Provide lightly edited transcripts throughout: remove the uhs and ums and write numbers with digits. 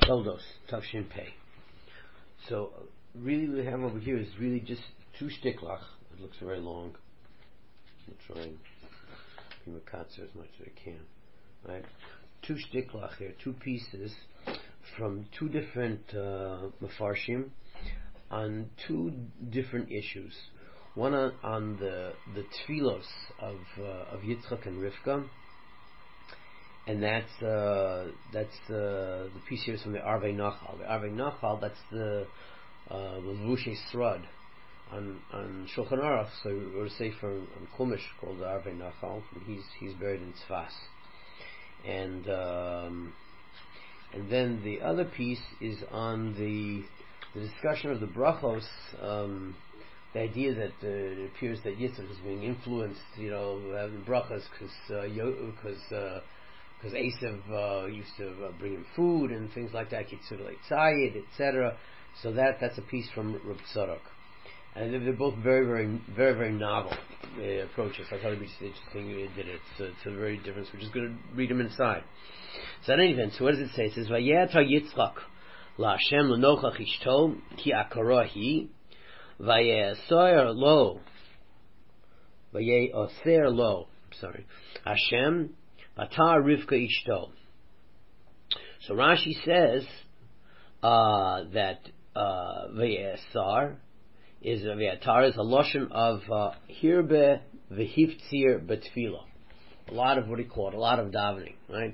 Toldos, Tavshin Pei. So, really what we have over here is really just two shtiklach. It looks very long. I'm trying to be makatzer as much as I can. Right? Two shtiklach here, two pieces from two different mafarshim on two different issues. One on the tfilos of Yitzchak and Rivka, and that's the piece here is from the Arvei Nachal. The Arvei Nachal, that's the Levushei Srad on Shulchan Aruch. So we're say from Chumash called the Arvei Nachal, and he's buried in Tzfas. And then the other piece is on the discussion of the brachos. The idea that it appears that Yitzchak is being influenced, having brachas because Esav used to bring him food and things like that, Kitzur like Tzayid, etc. So that's a piece from Reb Tzadok. And they're both very, very, very, very novel approaches. I thought it'd be interesting you did it. So it's a very different. We're just going to read them inside. So at any event, so what does it say? It says, Vayetar Yitzchak la Hashem l'nochach ishto ki akarahi vayeser lo Hashem Batar Rivka Ishto. So Rashi says that Vayesar is Vayatar is a loshon of Hirbe Vehiftzir Betfila. A lot of what he called, a lot of davening, right?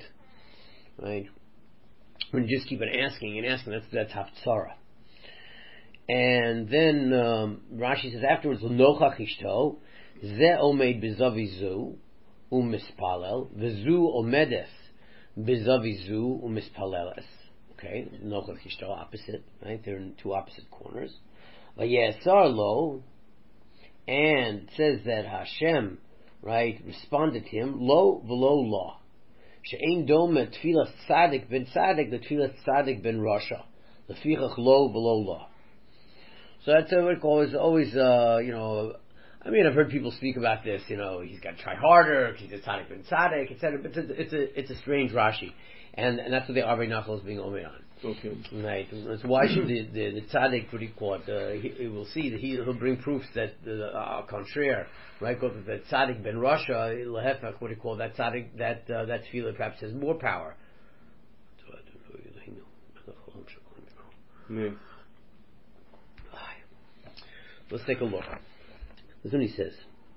When you just keep on asking and asking, that's Haftzara. And then Rashi says afterwards, L'nochach Ishto Ze Omed Bezavizu Umispalel, Vizu Omedeth Bizavizu Umispaleles. Okay, Nochach Ishto, opposite, right? They're in two opposite corners. Vayesar lo, and it says that Hashem, right, responded to him, lo v'lo la. She'ein dome tfilas tzadik ben tzadik, the tfilas tzadik ben rasha. Lefichach lo v'lo la. So that's what always, I've heard people speak about this, he's got to try harder, he's a tzaddik ben tzaddik, etc. But it's a strange Rashi. And that's what the Arvei Nachal is being omer on. Okay. Right. So why should the tzaddik, what do you call it, we'll see that he'll bring proofs that, contraire, right, because the tzaddik ben Rasha, lehefach, what do you call that tzaddik, that tefillah perhaps has more power. Yeah. Let's take a look. This is what he says.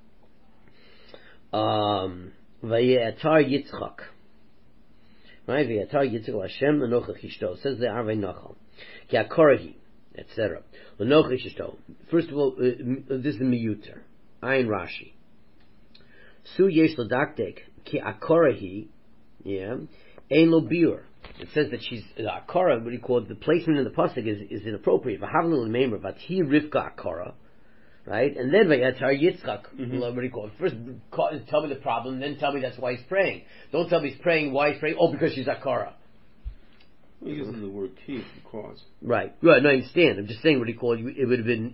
Vayetar Yitzchak. Right? Vayetar Yitzchak Hashem l'nochach ishto. Says the Arvei Nachal. Ki akorahi, etc. L'nochach ishto. First of all, this is miyuter. Ayin Rashi. Su yesh l'daktek ki akorahi. Yeah. Ein lo biur. It says that she's akora. What do you call it? The placement in the pasuk is inappropriate. V'havnu l'meimer v'ti Rivka akora. Right? And then Vayatar Yitzchak. What do you call it? First tell me the problem, then tell me that's why he's praying. Don't tell me he's praying, why he's praying. Oh, because she's akara. He uses the word ki for cause. Right. No, I understand. I'm just saying what do you call it? It would have been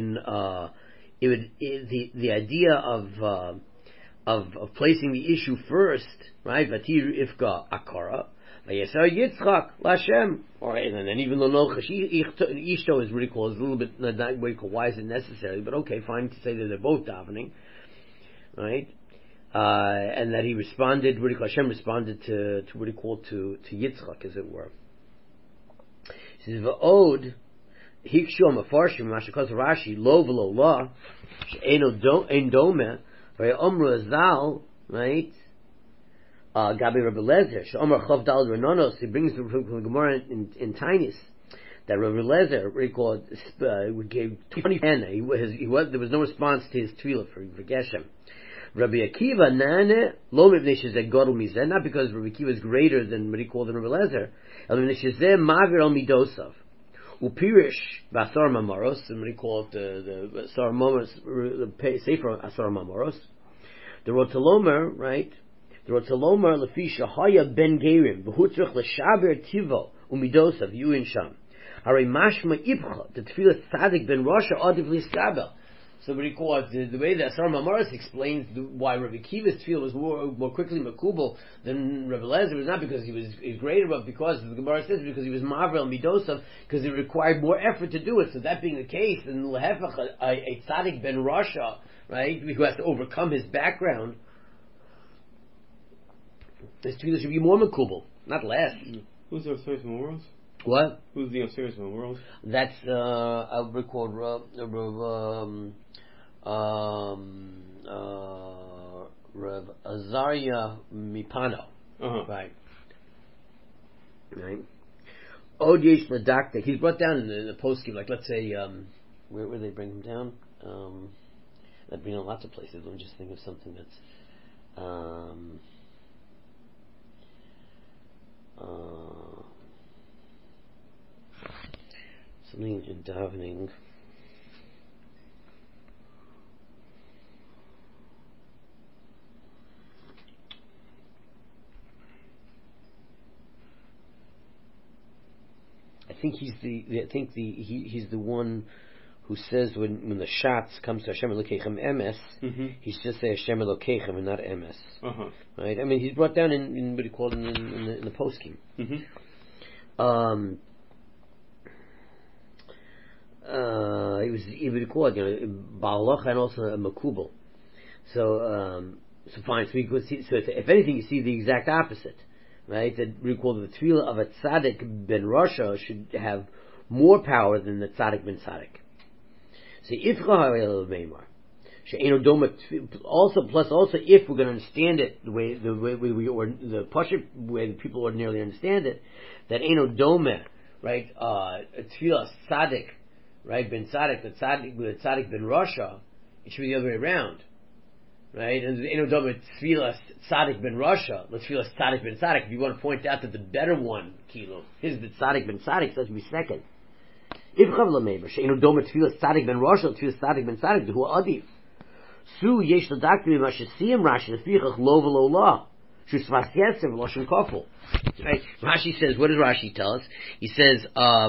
the idea of placing the issue first, right? Vatir Ifka akara. Vayesar Yitzchak Lashem. Alright, and then even though Ishto is really called, is a little bit not what you call why is it necessary, but okay, fine to say that they're both davening, right? And that he responded, what do you call, Hashem responded to what do you call, to Yitzchak, as it were. He says, V'od, Hikshu Mafarshim, Mashakos Rashi, Lo V'lo La, She'eno Ein Dome, V'yomru Azal, right? Gabi Rabbi Lezer, Shomar Chav Dal Renonos, he brings from the Gemara in Tainis that Rabbi Lezer gave 20 penna. There was no response to his tefillah for Geshem. Rabbi Akiva Nane Lo Mivnei Shezeh Godel Mizeh, not because Rabbi Akiva is greater than what he called in Rabbi Lezer. El Mivnei Shezeh Mavir Al Midosav Upirish Basar Mamoros, and what he called the Asar Mamoros, the Sefer Asar Mamoros. The Rotalomer, right? The Rotzalomar Lefisha Haya Ben Gerim Behutzrich Leshaber Tivo Umidosav Yuin Sham Hare Mashma Ibcha the Tefillah Tzadik Ben Rasha Adiv Liskabel. So what he called the way that Asar Mamaris explains why Rabbi Akiva's tefillah was more quickly makubal than Rabbi Eliezer was not because he was greater, but because the Gemara says because he was Mavrel Midosav, because it required more effort to do it. So that being the case, then Lehefach, a tzaddik ben Rasha, right, who has to overcome his background, his tefillah should be more makubal, not less. Who's the Osiris Memorials? What? Who's the Osiris Memorials? That's I'll record Rav Azariah Mipano. Right. Od Yesh Ladaktik. He's brought down in the postscript, like let's say, where they bring him down? They bring him lots of places. Let me just think of something that's something in davening. I think he's the one who says when the shots comes to Hashem Elokeichem Emes, he should just say Hashem Elokeichem and not Emes. Right? I mean, he's brought down in what he called in the poskim. He was even called Ba'alach and also a Makubal. So fine. So we could see. So if anything, you see the exact opposite. Right, that we call the tefillah of a tzaddik ben Rasha should have more power than the tzaddik ben tzaddik. So also if we're going to understand it the way the Pashup way the people ordinarily understand it, that Eino Dome, right, a tefillah tzaddik, right, ben tzaddik, the tzaddik ben Rasha, it should be the other way around. Right, and Eino Dome Tfilas Tzaddik ben Rasha, let's Tfilas Tzaddik ben Tzaddik. If you want to point out that the better one, Kilo, is the Tzaddik ben Tzaddik, so that should be second. If Chavla Meber, Eino Dome Tfilas Tzaddik ben Rasha, Tfilas Tzaddik ben Tzaddik, who Adif. Su Yesh Ladakti Mashasiyam Rashi, the Fichach Lo V'Lo La, Shu Svas Yetzer V'Loshen Kofel. Right, Rashi says, what does Rashi tell us? He says,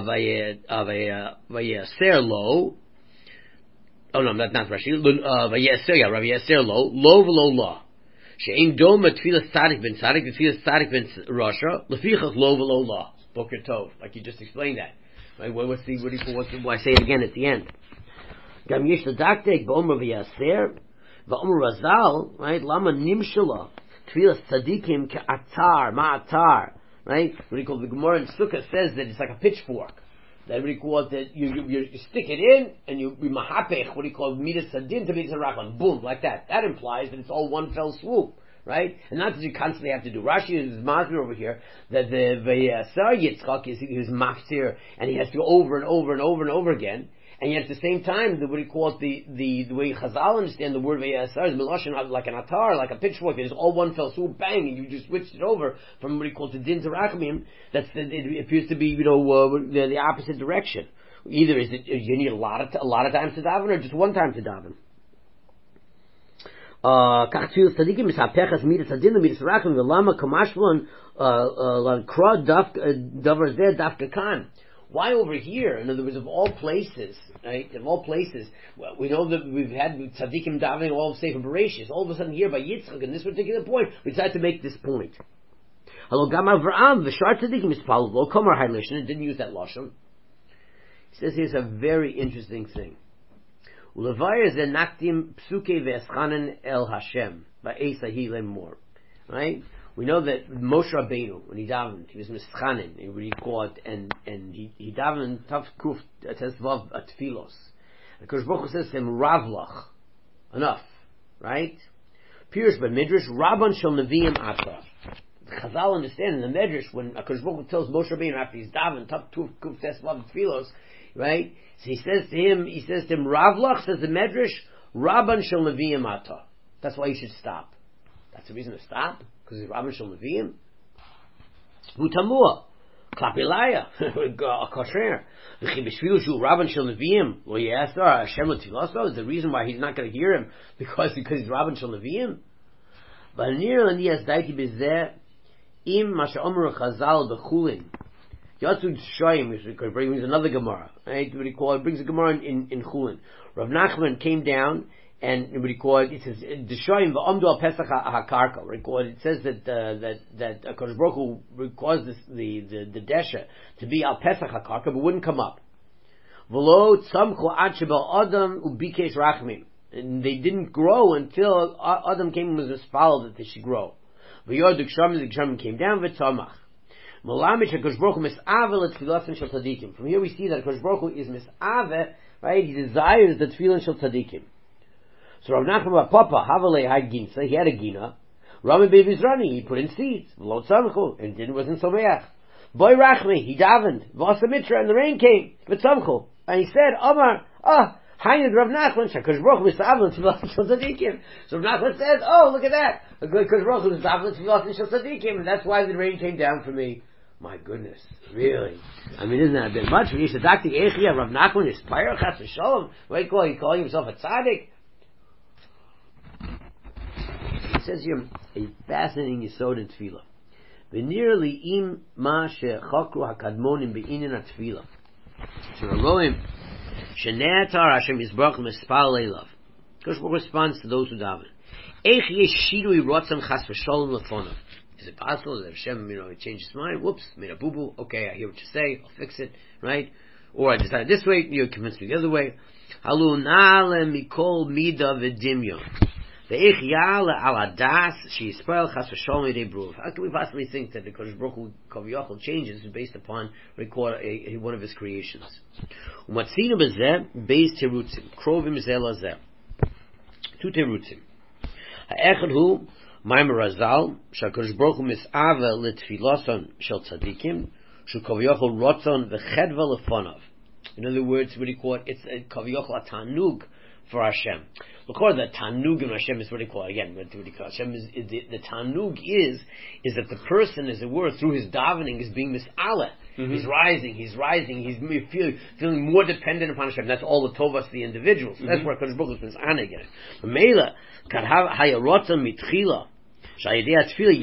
Vayeser Lo. Oh no, not Rashi. Rabbi Yeser lo v'lo la. She'ein doma tefillas tzaddik ben tzaddik, tefillas tzaddik ben Rasha, lefichach lo v'lo la. Boker Tov, like you just explained that. Right? Why say it again at the end? Gam yesh l'daktek b'omer v'yaser v'omer Razal, right? Lama nimshala tefillas tzaddikim ke'atar ma'atar, right? What do you call the Gemara in Sukkah says that it's like a pitchfork. That we call that you stick it in and you mahapech, what do you call midas sadin to midas rachman, boom, like that. That implies that it's all one fell swoop, right? And not that you constantly have to do. Rashi is masbir over here that the Vayasar Yitzchak is he was mafsir and he has to go over and over and over and over again. And yet at the same time, what do you call it, the way Chazal understand the word Vayasar is Miloshin like an atar, like a pitchfork. It's all one fell swoop, bang, and you just switched it over from what do you call it, the din to rachamim. It appears to be, the opposite direction. Either is it you need a lot of times to daven, or just one time to daven. Kach tefillas tzadikim misapechas midas adin midas rachamim v'lama kamashvon kra davar zeh dafka kan. Why over here? In other words, of all places, right? Of all places, well, we know that we've had tzaddikim davening all of Sefer Bereshis. All of a sudden here by Yitzchak, in this particular point, we decided to make this point. Hello, Gam Avraham, the Shar tzaddikim is followed. Lo Kamar Hailish, and it didn't use that lashon. He says here's a very interesting thing. Ulevayir ze naktim psuke ve'eschanen el Hashem ba'esahi lemor. Right? We know that Moshe Rabbeinu, when he davened, he was mischanin, he called, and he davened Tav Kuf Tesvav Atfilos. And Kosh Baruch Hu says to him, Ravlach, enough, right? Pirush by Midrash, Rabban Shel Neviim Ata. Chazal understand in the Midrash when Kosh Baruch Hu tells Moshe Rabbeinu after he's davened Tav Kuf Tesvav Atfilos, right? So he says to him, Ravlach, says the Midrash, Rabban Shel Neviim Ata. That's why you should stop. That's the reason to stop. Because it's Rabban Shel Neviim. Vutamua. Klapilaya. Kosher. V'chibishvilu shu Rabban Shel Neviim. Lo yasar Hashem l'tilaso. Is the reason why he's not going to hear him. Because he's Rabban Shel Neviim. V'anir l'niyas daiti b'zeh im masha omer chazal b'chulin. Yatzud Shoyim, which brings another Gemara, right? What he called, brings a Gemara in Chulin. Rav Nachman came down, and what he called, it says, the Shoyim, v'amdu al Pesach HaKarka, it says that HaKadosh Baruch Hu caused the Desha to be al Pesach HaKarka, but wouldn't come up. V'lo tzamchu ad shebal Adam ubikesh rachmim. And they didn't grow until Adam came and was espaled that they should grow. V'yod the Gshamim came down, v'tzamach. From here we see that HaKadosh Baruch Hu is mis'aveh, right? He desires the tefillin shel tzadikim. So Rav Nachman bar Papa, Havalei had ginsa, he had a gina. Rami Beis Mizrani, he put in seeds. V'lo tzamchu, and it wasn't someach. Boy Rachmi, he davened. V'asa mitra, and the rain came. V'tzamchu. And he said, Omar, Hainid Rav Nachman, HaKadosh Baruch Hu mis'aveh tefillin shel tzadikim. So Rav Nachman says, look at that. HaKadosh Baruch Hu mis'aveh tefillin shel tzadikim, and that's why the rain came down for me. My goodness, really? I mean, isn't that a bit much? When you said, Dr. Echia, Rav Nachman is Pyre Chas V'Sholom. What do you call it? He calling himself a tzaddik? He says here a fascinating yesod in tefillah. V'nirli im ma shechokru hakadmonim be'inin ha-tefillah. Sh'ragoim she'ne'atar Hashem yisbarach mispal leilav. Kosh Baruch responds to those who daven. Eich yesh shirui rotzam chas v'sholom lefonav. Is it possible that Hashem, he changed his mind? Whoops, made a boo-boo. Okay, I hear what you say. I'll fix it, right? Or I decided this way. You're convinced me the other way. Halu na'ale mikol mida v'dimyon. Ve'ich ya'ale al adas she'yispel chas v'sholom yidei bruv. How can we possibly think that the Kodesh Baruch Hu Kaviyachol changes based upon one of his creations? Umatzinu b'zeh beis terutzim. Krovim zeh lazeh. Two terutzim. Ha'echad hu Maimar Razal, Shakadosh Baruch Hu mis'aveh l'tfiloson shel tzadikim, shu kaviyachol rotzon v'chedva lefonav. In other words, what do you call it? It's a kaviyachol a tanug for Hashem. Look, the tanug in Hashem is what do you call it? Again, what do you call it? Hashem is the tanug is that the person, as it were, through his davening is being mis'aleh. Mm-hmm. He's rising, he's feeling more dependent upon Hashem. That's all the tovas the individual. So that's where Kadosh Baruch Hu is mis'aneh again. Meila, kadhav hayarotzon mitchila. Right? Really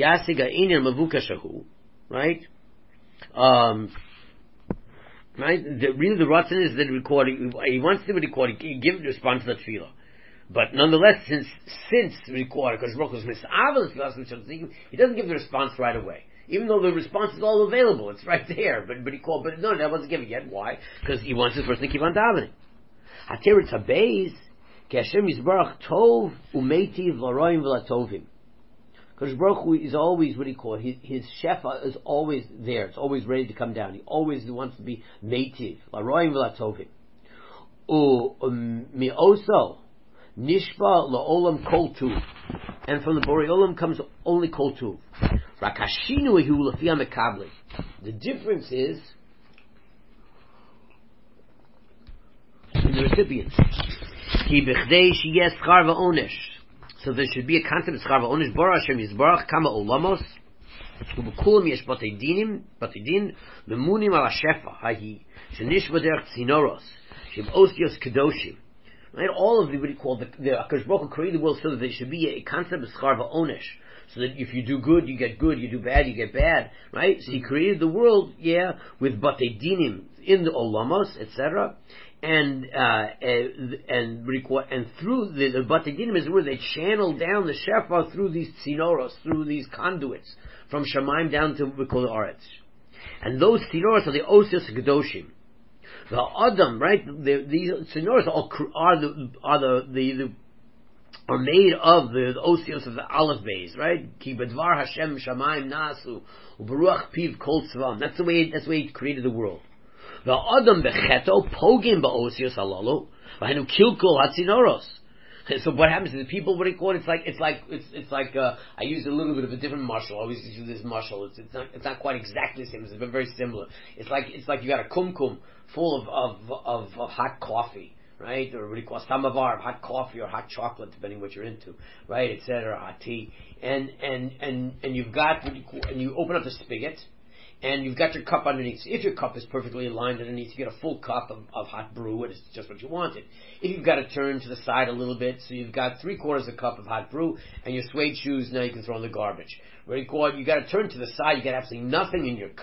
the rotzen is that he wants to record, he give the response to the tefillah. But nonetheless, since record, because Baruch Hu is mis'aveh, he doesn't give the response right away. Even though the response is all available, it's right there. But he called, but no, that wasn't given yet. Why? Because he wants this person to keep on davening. Hateretz habeis, ki Hashem yisbarach tov umeitiv l'roim v'latovim. Because Baruch Hu is always, what do you call it? His shefa is always there. It's always ready to come down. He always wants to be meitiv. L'roim v'latovim. Mi'oso nishba la'olam kol tuv. And from the Borei Olam comes only kol tuv. Rakashinu hu l'fiyah mekabli. The difference is in the recipients. Ki b'chdei sheyeh schar v'onesh. So there should be a concept of schar v'onesh. Bara Hashem yisbarach kama olamos u'b'kulam yesh batei din memunim al hashefa hahi shenish b'derech tzinoros sheb'osios kedoshim. Right, all of the what he called the HaKadosh Baruch Hu created the world so that there should be a concept of schar v'onesh. So that if you do good, you get good. You do bad, you get bad. Right? So he created the world, with batei dinim in the olamos, etc. And through the batei dinim is where they channel down the shefa through these tzinoros, through these conduits from Shemaim down to we call the Aretz. And those tzinoros are the osios kedoshim. The Adam, right? These tzinoros are made of the osios of the Aleph Beis, right? Ki bedvar Hashem Shamayim nasu u'beruach piv kol tzvam. That's the way he created the world. The Adam becheto pogim ba'osios halalu v'henu kilkul hatzinoros. So what happens is the people, what do you call it? It's like I use a little bit of a different mashal. I always use this mashal. It's not quite exactly the same. It's very similar. It's like you got a kumkum full of hot coffee, right? Or what do you call samavar, hot coffee or hot chocolate, depending what you're into, right? Etc. Hot tea, and you've got and you open up the spigot. And you've got your cup underneath. So if your cup is perfectly aligned underneath, you get a full cup of hot brew. It's just what you wanted. If you've got to turn to the side a little bit, so you've got 3/4 a cup of hot brew, and your suede shoes now you can throw in the garbage. Very good. You got to turn to the side. You got absolutely nothing in your cup,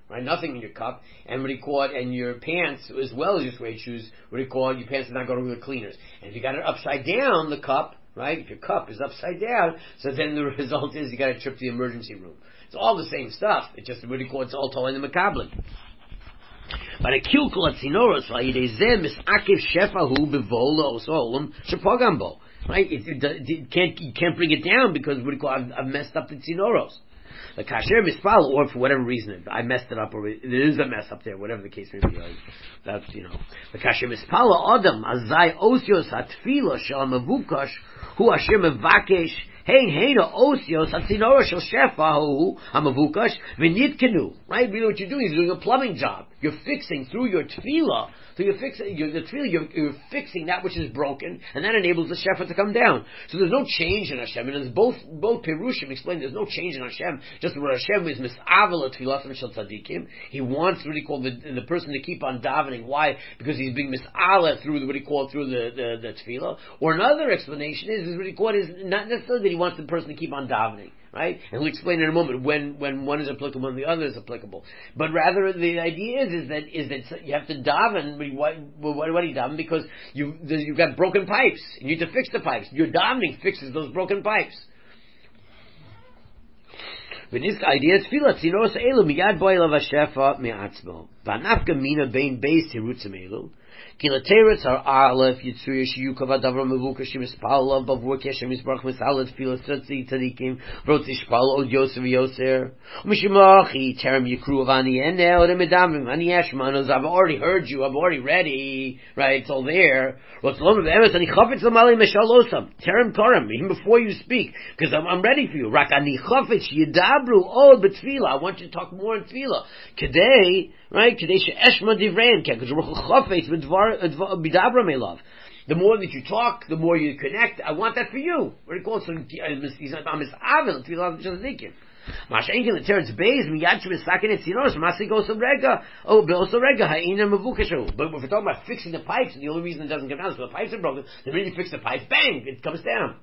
right? Nothing in your cup, and what do you call it? And your pants, as well as your suede shoes, what do you call it? Your pants are not going to the cleaners. And if you got it upside down, the cup, right? If your cup is upside down, so then the result is you got to trip to the emergency room. It's all the same stuff. It's just what do you call it? It's all told in the Makablim. But a kilkul at Sinoros, misakiv shefahu bevola osolum shepogambo. Right? You can't bring it down because what do you call it? I've messed up the Sinoros. The kasher mispal, or for whatever reason, I messed it up, or there is a mess up there, whatever the case may be. That's, the kasher mispal adam azai osios hatfila shal mavukash hu asher mevakesh hein osios hatzinora shel shefahu hamavukash v'nitkenu. Right? You know what you're doing? You're doing a plumbing job. You're fixing through your tefillah. So you're fixing that which is broken, and that enables the shefa to come down. So there's no change in Hashem, and as both Perushim explain, there's no change in Hashem. Just what Hashem is mis'avel tefillah shel tzadikim. He wants what he called the person to keep on davening. Why? Because he's being mis'avel through what he called through the tefillah. Or another explanation is what he called is not necessarily that he wants the person to keep on davening. Right? And we'll explain in a moment when one is applicable and the other is applicable. But rather, the idea is that you have to daven. Why do you daven? Because you've got broken pipes. You need to fix the pipes. Your davening fixes those broken pipes. This idea is tefillah tzinos elu miyad bo'elav hashefa me'atzmo v'anafka mina bein beis tirutzim elu. Kilateretz are Aleph Yitzurish Yukav Adavra Mavukash Mispal Bavur Keshem Misbrach Misalat Filas Tzatzi Tzadikim Vrot Ishpal Od Yosef Yoser Mishmachi Terem Yikru Avani Enel Remedamim Ani Yashmanos. I've already heard you. I'm already ready. Right? It's all there. Rotzlom of Emes Ani Chafetz Lamali Meshalosam Terem Korem. Even before you speak, because I'm ready for you. Rak Ani Chafetz Yidabru Od B'Tfila. I want you to talk more in Tfila. Today, right? Today She'eshma Divrein Because Chafetz B'Dvar Bidabra Melav. The more that you talk, the more you connect. I want that for you. What do you call it? I'm mis'avel tefillah tzadikim. Masha'enkin the teretz beis miyad shemisakin et sinos masi goes rega. Oh, also rega ha'ina mavukashu. But if we're talking about fixing the pipes, and the only reason it doesn't come down is because the pipes are broken. The minute you fix the pipe, bang, it comes down.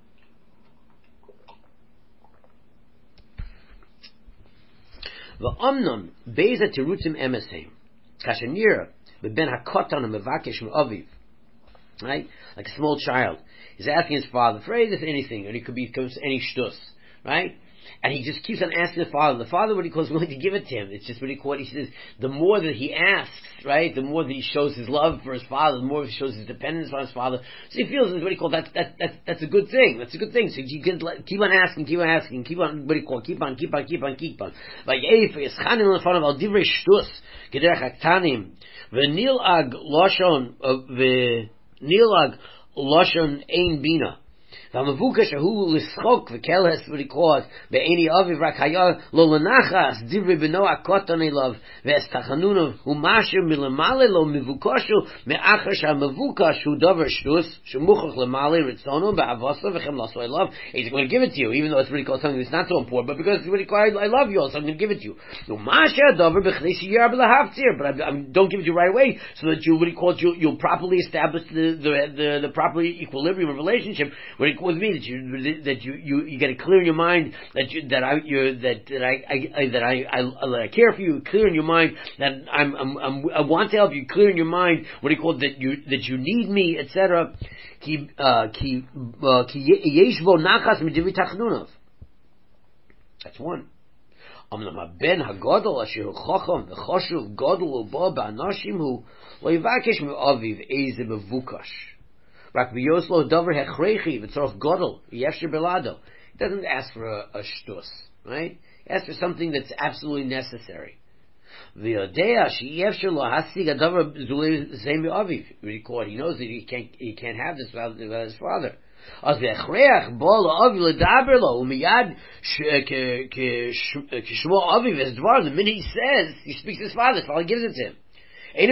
V'amnon beis terutzim emesim kashanira. Ben hakotan mevakesh aviv, right? Like a small child, he's asking his father for anything, and it could be any shtus, right? And he just keeps on asking the father. The father, what he calls, willing to give it to him. It's just what he calls. He says, the more that he asks, right, the more that he shows his love for his father, the more he shows his dependence on his father. So he feels what he calls that's a good thing. That's a good thing. So you can keep on asking, keep on what he calls, keep on. Like if it's chanim in front of al divrei shtus, kederach haktanim, v'nilag loshon ein bina. V'amavukash ahu lischok v'kelhes what he calls be'eni aviv rak haya lo lenachas divrei beno akotan elav ve'estachanunov u'masher milamale lo mivukashu me'achar sha'mavukash hu davar shtus shemuchach lemale ritzono ba'avasa v'chem laso I love. He's going to give it to you, even though it's what he calls something that's not so important, but because it's what he calls I love you also, I'm going to give it to you. U'masher davar b'chnei sheyar b'lahavtzir, but I don't give it to you right away, so that you what he calls you'll properly establish the proper equilibrium of relationship. What he with me that you get it clear in your mind that I care for you, clear in your mind that I want to help you, clear in your mind what he called that you need me, etc. That's one. Ben hagadol asher chacham v'chashuv gadol uba ba'anashim hu lo yivakesh me'aviv eze mevukash. Rak v'yoslo davar hechrechi v'tzorach gadol yefsher belado. He doesn't ask for a shtus, right? He asks for something that's absolutely necessary. V'yodea she'yefsher lo hasig adavar zulei zeh me'aviv. He knows that he can't have this without his father. As v'echreach bo la'aviv ledaber lo u'miyad k'shmo aviv es dvar. The minute he says, he speaks to his father, his father gives it to him. The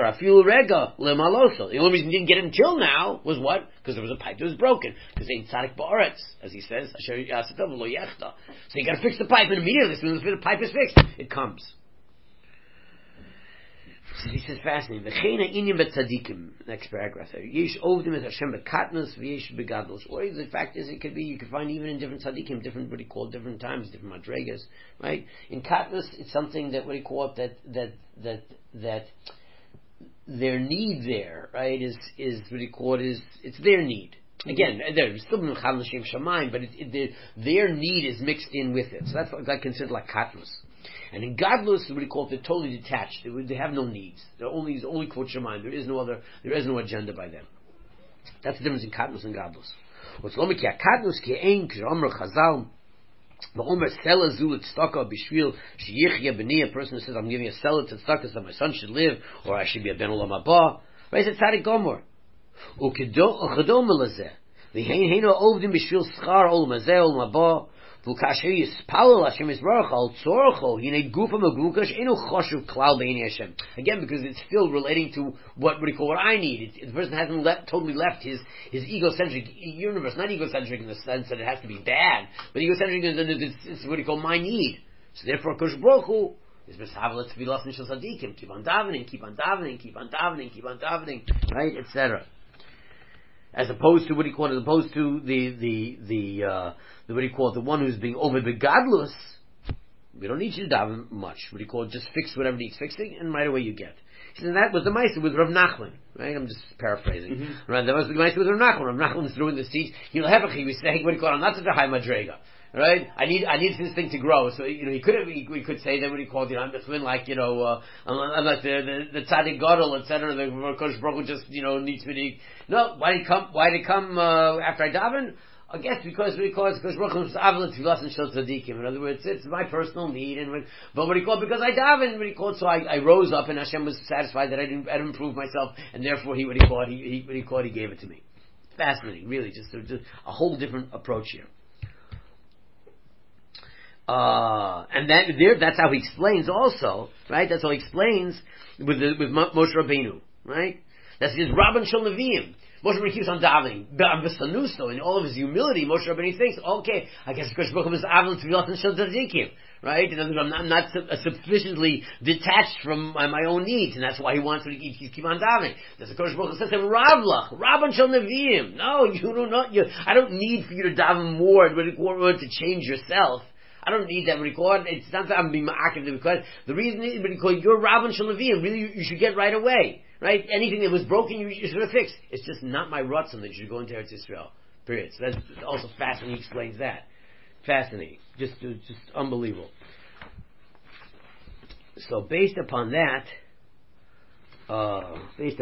only reason he didn't get it until now was what? Because there was a pipe that was broken. Because ain't tzadik ba'aretz, as he says. So you got to fix the pipe, and immediately, as soon as the pipe is fixed, it comes. he says fascinating. V'cheina inyan betzadikim. Next paragraph there. Yesh ovdim es Hashem bekatnus v'yesh begadlus. Or the fact is, it could be you could find even in different tzadikim, different what he called different times, different madregas, right? In katnus, it's something that what he called that their need there, right, is what he called it's their need. Again, they're still mechal l'shem shamayim, but their need is mixed in with it. So that's like considered like katnus. And in gadlus, what he called, they're totally detached. They have no needs. They're only quote shamayim. There is no agenda by them. That's the difference in katnus and gadlus. What's lo mikya katnus ki ein k'amar chazal. The Omer Sela Zul Tzedakah Bishvil Sheyichya B'ni, a person who says, I'm giving a Sela to Tzedakah so my son should live, or I should be a Ben Olam Haba. Right? It's Tzadik Gomer. U'chadom Elazeh. V'hein heino Ovdim Bishvil Schar Olam Hazeh Olam Haba. V'kasher Yispalel Hashem Yisbarach Al Tzorcho Hinei Gufa Megukash Eno Choshuv Klal B'nei Hashem. Again, because it's still relating to what we call what I need. The person hasn't totally left his egocentric universe. Not egocentric in the sense that it has to be bad, but egocentric in that it's what you call my need. So therefore, Kosh Baruch Hu is B'Savelet Tfilas Nishal Sadikim. Keep on davening, keep on davening, keep on davening, keep on davening, right, etc. As opposed to what he called, as opposed to the what he called the one who's being over begadlus. We don't need you to daven much. What he called, just fix whatever needs fixing, and right away you get. He said that was the Meister with Rav Nachman, right? I'm just paraphrasing. Mm-hmm. Right? That was the Meister with Rav Nachman. Rav Nachman was throwing the seeds. He was saying, what he called, I'm not such a high madrega. Right? I need this thing to grow. So, he could say that what he called, I'm just like, I'm like the tzaddik gadol, etc. The Kodesh Baruch Hu just, needs me to, no, why did he come, after I daven? I guess because Baruch Hu is avlet tfilas and shel tzadikim. In other words, it's my personal need, but what he called, because I daven, what he called, so I rose up and Hashem was satisfied that I didn't improve myself, and therefore he gave it to me. Fascinating, really, just a whole different approach here. And that's how he explains also, right? That's how he explains with Moshe Rabbeinu, right? That's his Rabban Shel Neviim. Moshe Rabbeinu keeps on davening. In all of his humility, Moshe Rabbeinu thinks, okay, I guess Kosh Baruch Hu is avon tfilas and shel tzadikim, right? In other words, I'm not sufficiently detached from my own needs, and that's why he wants to keep on davening. There's a Kosh Baruch Hu says to him, Ravlach, Rabban Shel Neviim. No, I don't need for you to daven more to change yourself. I don't need that record. It's not that I'm being ma'akiv because the reason is because you're Rabban Shel Neviim. Really, you should get right away. Right? Anything that was broken, you should have fixed. It's just not my ratzon that you should go into Eretz Yisrael. Period. So that's also fascinating. He explains that. Fascinating. Just unbelievable. So based upon that, so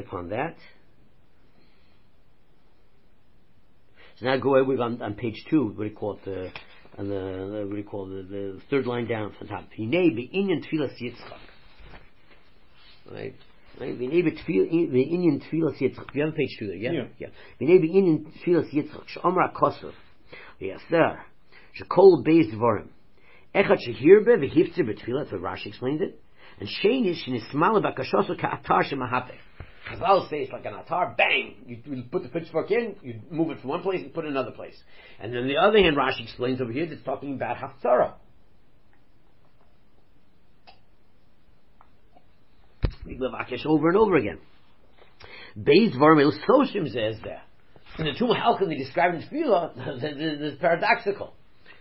now go away on page 2. What do you call it? The third line down from the top. Hinei be'inyan tfilas Yitzchak. Right? Hinei be'inyan tfilas Yitzchak. You have page 2 there, yeah? Yeah. Hinei be'inyan tfilas Yitzchak. She'omra kosov. V'yaser. She'kol beis dvarim. Echad shehir be v'hiftzir b'tfilah. That's what Rashi explains it. And sheinish shenismala b'kashoso ka'atar shemahapeh. Chazal say it's like an atar, bang! You put the pitchfork in, you move it from one place and put it in another place. And then the other hand, Rashi explains over here, that's talking about haftarah. Miglav over and over again. Beis Dvarim El Soshim says there. And the two halachim they describe in Tefillah, that's paradoxical.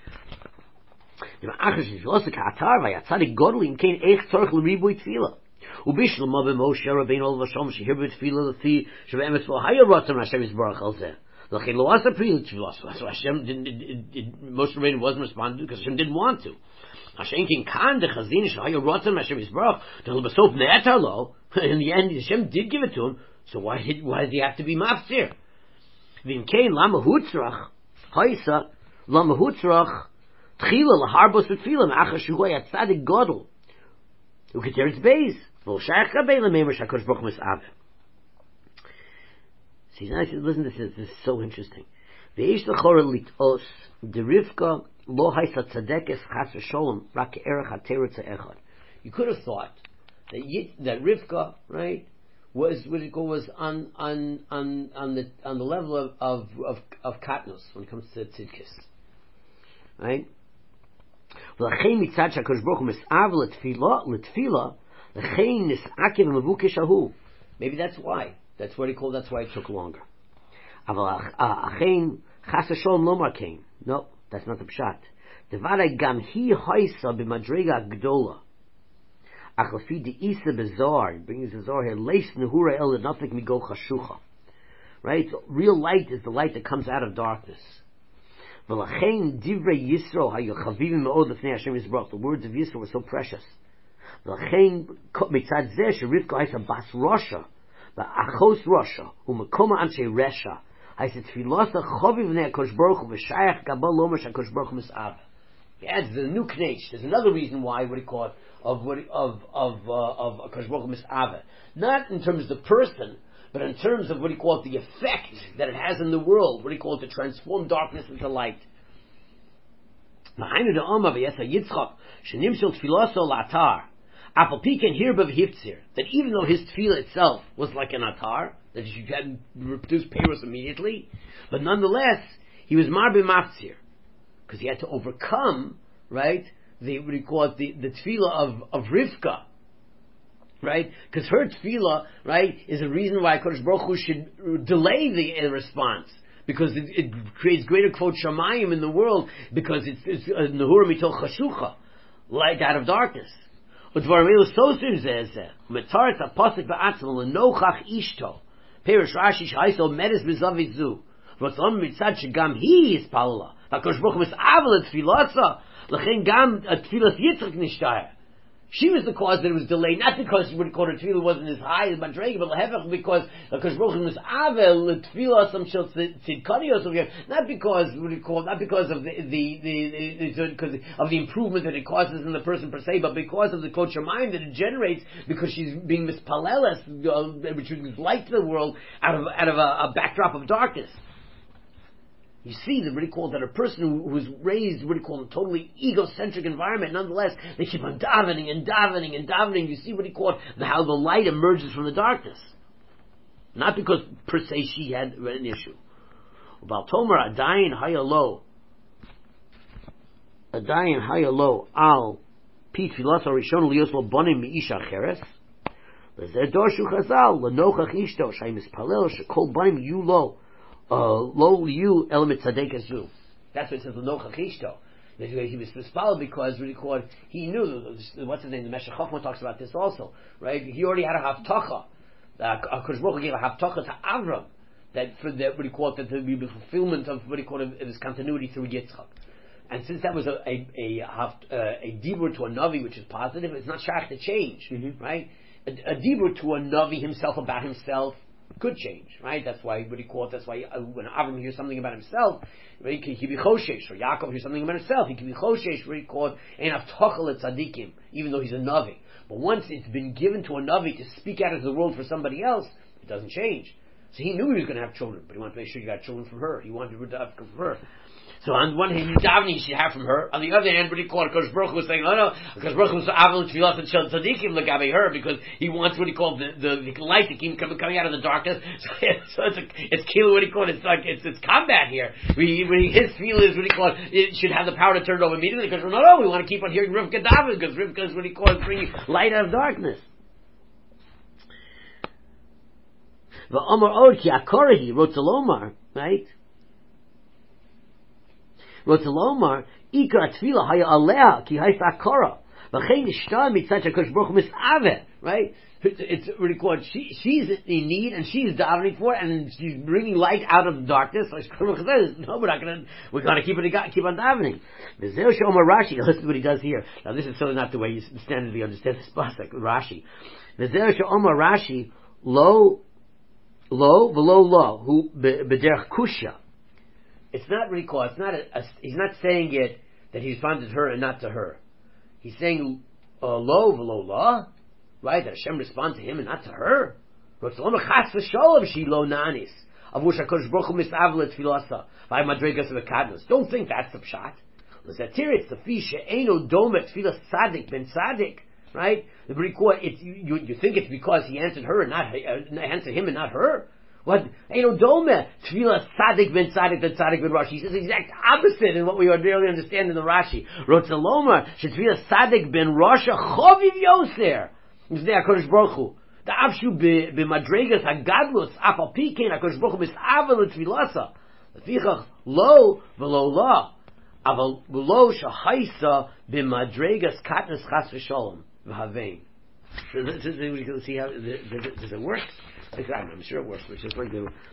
ובשלמה במשה רבינו על ושם שהיר בתפילה לפי שבאמת לא היה רצון השם יסברך על זה. לכן לא עשה פרי לתפילה. So Hashem Moshe Rabbeinu wasn't responding because Hashem didn't want to. Hashem can כאן דחזין שהיה רצון השם יסברך, בסוף נעתר לו, in the end Hashem did give it to him, so why does he have to be mafsir? ואם כן, למה הוא צריך, הייסה, למה הוא צריך, תחילה להרבוס בתפילה, מאחר שהוא היה צדיק גדול. הוא כתר את בייס. See, listen to this is so interesting. The Rivka lo haisa tzedekes chas v'sholem rak erech hateretz echad. You could have thought that Rivka, right, was on the level of katnos when it comes to tzidkis, right? V'lachem mitzad shakosh baruch hu misav l'tfila Maybe that's why. That's what he called. That's why it took longer. No, that's not the pshat. Brings the Zohar here. Right? So real light is the light that comes out of darkness. The words of Yisro were so precious. The achos Rasha, u'mekoma anshe resha. I said tfilosa choviv v'nei HaKadosh Baruch Hu v'shayach gabal lomer HaKadosh Baruch Hu misav. He adds the new knech. There's another reason why what he called of HaKadosh Baruch Hu misav. Not in terms of the person, but in terms of what he called the effect that it has in the world. What he called to transform darkness into light. Ma'aynu de'oma v'yesa Yitzchak shenimshel tfiloso la'atar. Apple can hear that even though his tefillah itself was like an atar, that you had produce payros immediately, but nonetheless he was marbe mafzir because he had to overcome, right? What do you call it? The tefillah of Rivka, right? Because her tefillah, right, is a reason why Kodesh Baruch Hu should delay the response. Because it creates greater kvod shamayim in the world, because it's nehura mitoch chashucha, light out of darkness. Udvarmelu sosim zeh metaret apasik ba'atzma lenochach ishto perish Rashi shaiso medes b'zavizu v'tzom mitzad shegam he is palala HaKadosh Baruch Hu misavel tfilatza lechen gam tfilas Yitzchak nishtaya. She was the cause that it was delayed, not because what he called her tefillah wasn't as high as Madrega, but lehevach, because HaKadosh Baruch Hu misavel tefillah some shel tzidkanios of not because what he called, not because of because of the improvement that it causes in the person per se, but because of the kol shamayim that it generates, because she's being mispaleles, which brings light to the world out of a backdrop of darkness. You see that what he called that a person who was raised what he called a totally egocentric environment, nonetheless, they keep on davening and davening and davening. You see what he called how the light emerges from the darkness. Not because per se she had an issue. Baltomer adayin hayalo al pi tfilas harishon liyos lo bonim meisha cheres. Lezeh dorshu chazal lenochach ishto shay mispalel shekol bonim yulo. Lo you element tzadek azu. That's what it says. L'nochach ishto. He was mispalel because he knew what's his name. The Meshech Chochmah talks about this also, right? He already had a haftacha. HaKadosh Baruch Hu gave a haftacha to Avram that for that what he called that to be the fulfillment of what he called his continuity through Yitzchak. And since that was a dibur to a navi, which is positive, it's not shach to change, right? A dibur to a navi himself about himself could change, right? That's why what he called. That's why when Avram hears something about himself, right, he can be choshesh. Or Yaakov hears something about himself, he can be choshesh. What he called ein avtochel et tzadikim, even though he's a navi. But once it's been given to a navi to speak out into the world for somebody else, it doesn't change. So he knew he was going to have children, but he wanted to make sure he got children from her. He wanted to have from her. So on one hand, he's davening he should have from her. On the other hand, what he called HaKadosh Baruch Hu was saying, no, because Baruch Hu was aval tefillah and shel tzadikim legabe her, because he wants what he called the light to keep coming out of the darkness. So it's kill what he called. It's like it's combat here. His feel is what he called. It should have the power to turn it over immediately. Because no, we want to keep on hearing Rivka daven, because Rivka is what he called bringing light out of darkness. The Omar Od ki Akorahi wrote to Lomar, right? Wrote to Lomar, Ikar Tefillah haya alea ki haysa Akora. V'chein ishtar mitzad HaKadosh Baruch Hu misaveh, right? It's really she's in need and she's davening for it, and she's bringing light out of the darkness. So says, no, we're going to keep on davening. V'zeu she'omar Rashi. Listen to what he does here. Now this is certainly not the way you standardly understand this pasuk, Rashi. V'zeu she'omar Rashi lo v'lo hu b'derech kushya. It's not really called. It's not. He's not saying it that he responded to her and not to her. He's saying lo v'lo la, right? That Hashem respond to him and not to her. Chas v'sholem she lo nanis avush HaKadosh Baruch Hu misavel tefilasa by madregas v'kadnos. Don't think that's the pshat. L'zatiris the fi she'eno domet tefillas tzaddik ben tzaddik. Right? The you think it's because he answered her and not answered him and not her. What? Eino dome tefillah tzaddik ben Rashi. He says the exact opposite in what we ordinarily understand in the Rashi. Rotzalomar shetefillah tzaddik ben Rasha choviv yoser. Mifnei HaKadosh Baruch Hu. The Avshu b'madregas hagadlus afal pikein HaKadosh Baruch Hu mis'avel l'tfilasa. Lefichach lo v'lo la. Aval lo shahaisa b'madregas katnas chas v'sholom v'havein. See how does it work? I'm sure it works. Which is like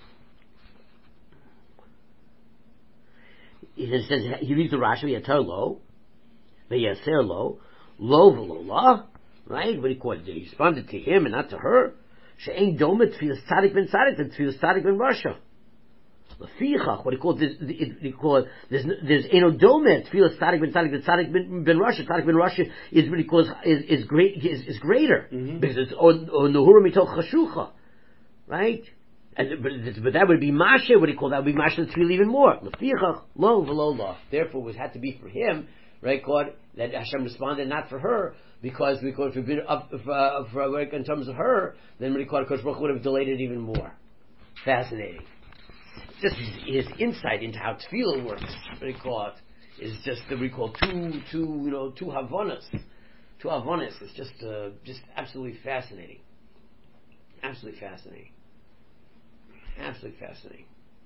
he says he reads the Rashi. Yatar lo, ve'yaser lo v'lo la. Right? What do you call it? He responded to him and not to her. She'ein domet tfilas tzadik ben tzadik and tfilas tzadik ben rasha. Lefichach, what do you call it? There's eno domet tfilas tzadik ben tzadik, the tzadik ben rasha. Tzadik ben rasha is what he calls is greater because it's nuhura mitoch chashucha, right? But that would be mashe. What do you call that? Would be mashe the tefillah even more. Lefichach lo v'lo la. Therefore, it had to be for him, right? God, that Hashem responded, not for her. Because if it had been up in terms of her, then Kodesh Baruch Hu would have delayed it even more. Fascinating. Just his insight into how tefillah works, is just two havonas. Two havonas. It's just absolutely fascinating. Absolutely fascinating. Absolutely fascinating.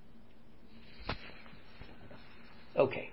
Okay.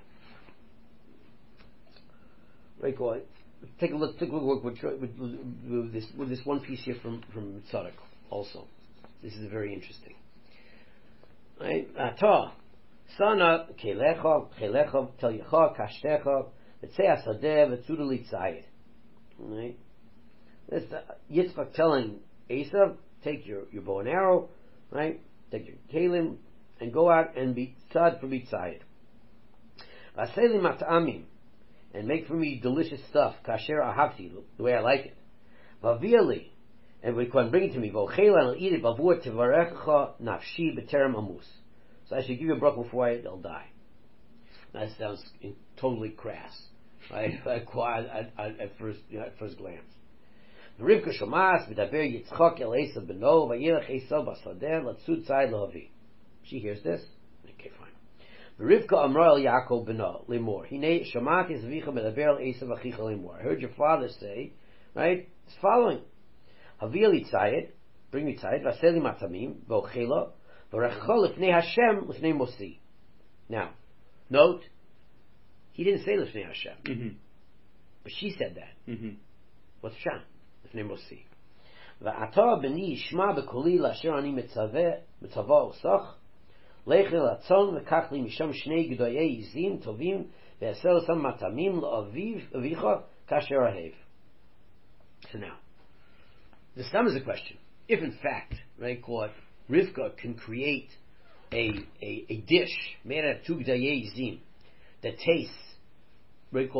Very good. Take a look with this one piece here from Tzadok also. This is very interesting. Right? Ata sana kelecha tel yecha kashtecha v'tzei asadeh v'tzuda litzayid. Right? This Yitzchak telling Esav, take your bow and arrow, right? Take your kalim and go out and be tzad for mitzayid. V'aseli mat'amim. And make for me delicious stuff, kasher ahavti, the way I like it. Vaviali, and we can bring it to me. Vochela, and I'll eat it. Vavur tivarecha nafshi b'terem amus. So I should give you a bracha before I'll die. That sounds totally crass, right? at first glance. The Rivka shomas v'daber Yitzchak el Esav beno vayilach Esav basadeh latzud tzai lavi. She hears this. Okay, fine. Rivka Amra el Yaakov beno lemor. Hine shamati zvicha medaber el Esav achicha lemor. I heard your father say, right? It's following. Havili tzayit, bring me tzayit. Vaseli matamim vochela v'rechol lifnei Hashem lifnei Mosi. Now, note, he didn't say lifnei Hashem, but she said that. What's Hashem? Lifnei Mosi. Va'ata b'ni yishma b'koli l'asher ani mitzaveh osach. Leichel atzon v'kachli misham shnei g'doyei yizim tovim ve'asel sam matamim l'aviv avicha kasher ahev. So now, the sum is a question. If in fact, right, Rivka can create a dish made out of two g'doyei yizim that tastes, right,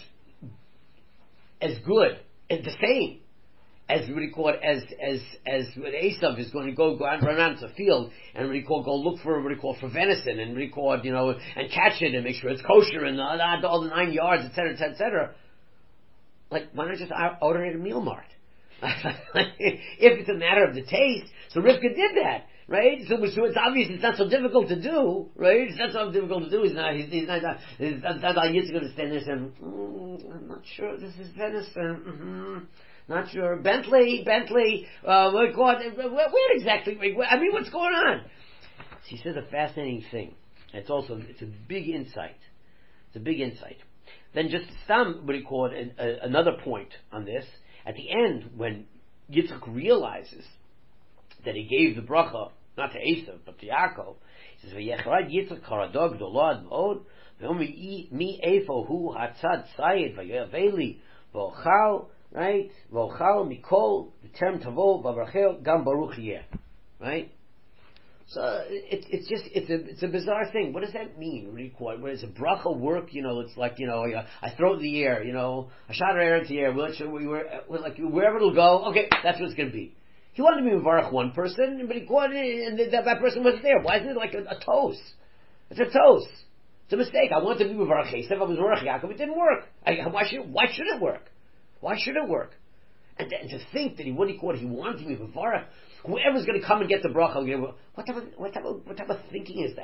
as good, and the same as what Esav is going to go out, run out into the field and go look for venison and and catch it and make sure it's kosher and all the 9 yards, etc., etc. Like, why not just order it at a meal mart? If it's a matter of the taste, so Rivka did that, right? So it's obvious it's not so difficult to do, right? It's not so difficult to do. He's not like Yitzchak going to stand there and say, I'm not sure this is venison. Not sure. Bentley, where exactly? I mean, what's going on? She says a fascinating thing. It's a big insight. It's a big insight. Then just some, another point on this. At the end, when Yitzchak realizes that he gave the bracha, not to Esav, but to Yaakov, he says, V'yechrad Yitzchak haradog dolad ma'od, v'omi mi efo hu hatzad tzayid v'yaveli v'ochal, right? V'ochal mikol v'terem tavo v'avrachel gam baruch yeh. Right? So it's a bizarre thing. What does that mean? What is a bracha work? It's like I throw it in the air. I shot an arrow into the air. We're like wherever it'll go. Okay, that's what it's going to be. He wanted to be mevarach one person, but that person wasn't there. Why isn't it like a toast? It's a toast. It's a mistake. I wanted to be mevarach Esav. I was mevarach Yaakov. It didn't work. Why should it work? Why should it work? And to think that he wanted to be mevarach. Whoever's going to come and get the bracha, what type of thinking is that?